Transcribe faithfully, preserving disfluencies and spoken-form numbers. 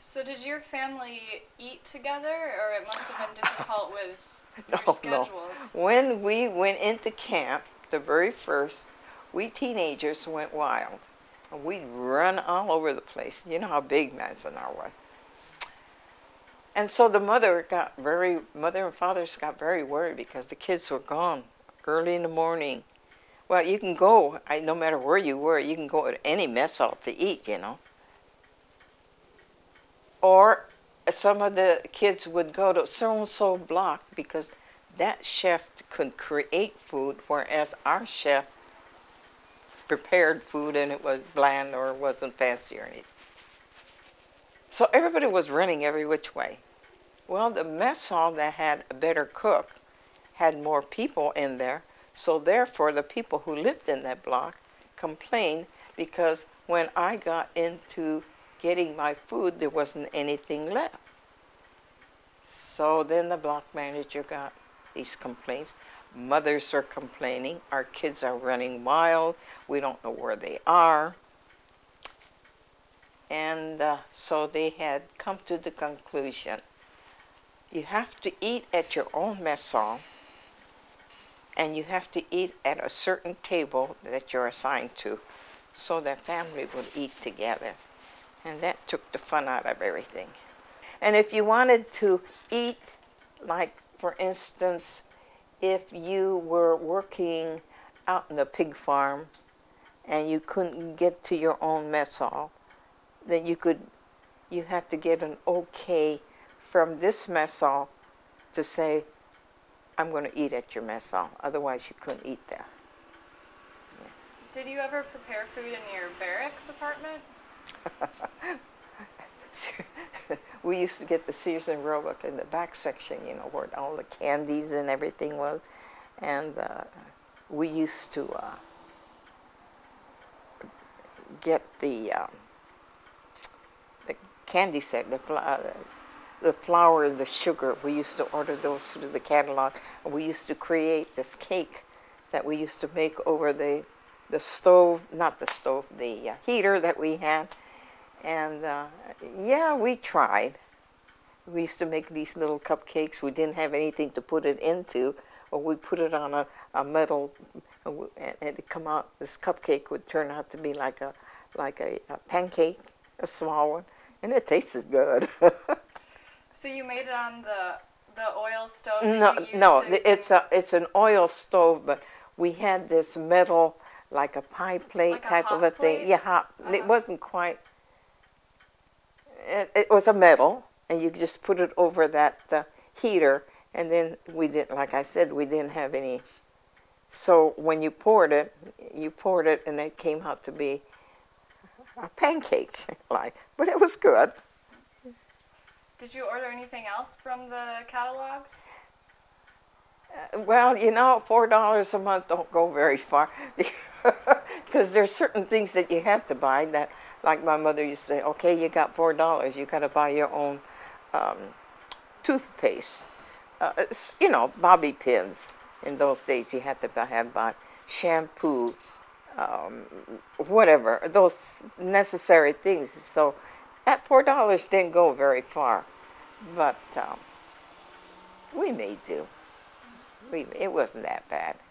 So did your family eat together, or it must have been difficult with your No, schedules? no. When we went into camp, the very first, we teenagers went wild. We'd run all over the place. You know how big Manzanar was. And so the mother got very, mother and fathers got very worried because the kids were gone early in the morning. Well, you can go, I, no matter where you were, you can go to any mess hall to eat, you know. Or some of the kids would go to so-and-so block because that chef could create food, whereas our chef prepared food and it was bland or wasn't fancy or anything. So everybody was running every which way. Well, the mess hall that had a better cook had more people in there, so therefore the people who lived in that block complained because when I got into getting my food, there wasn't anything left. So then the block manager got these complaints. Mothers are complaining, our kids are running wild, we don't know where they are. And uh, so they had come to the conclusion, you have to eat at your own mess hall, and you have to eat at a certain table that you're assigned to, so that family would eat together. And that took the fun out of everything. And if you wanted to eat, like for instance, if you were working out in a pig farm and you couldn't get to your own mess hall, then you could, you had to get an okay from this mess hall to say, I'm going to eat at your mess hall. Otherwise, you couldn't eat there. Yeah. Did you ever prepare food in your barracks apartment? We used to get the Sears and Roebuck in the back section, you know, where all the candies and everything was. And uh, we used to uh, get the, um, the candy set, the, uh, the flour and the sugar. We used to order those through the catalog. And we used to create this cake that we used to make over the, the stove, not the stove, the uh, heater that we had. And uh, yeah, we tried. We used to make these little cupcakes. We didn't have anything to put it into, or we put it on a, a metal, and it'd come out. This cupcake would turn out to be like a like a, a pancake, a small one, and it tasted good. So you made it on the the oil stove that No, you used no, to it's a it's an oil stove, but we had this metal, like a pie plate like type a of a hot thing. plate? Yeah, hot. Uh-huh. It wasn't quite. It, it was a metal, and you just put it over that uh, heater, and then we didn't, like I said, we didn't have any. So when you poured it, you poured it, and it came out to be a pancake, like. But it was good. Did you order anything else from the catalogs? Uh, well, you know, four dollars a month don't go very far, because there's certain things that you had to buy that. Like my mother used to say, okay, you got four dollars, you got to buy your own um, toothpaste. Uh, you know, bobby pins. In those days, you had to buy, have bought shampoo, um, whatever, those necessary things. So that four dollars didn't go very far, but um, we made do. We, it wasn't that bad.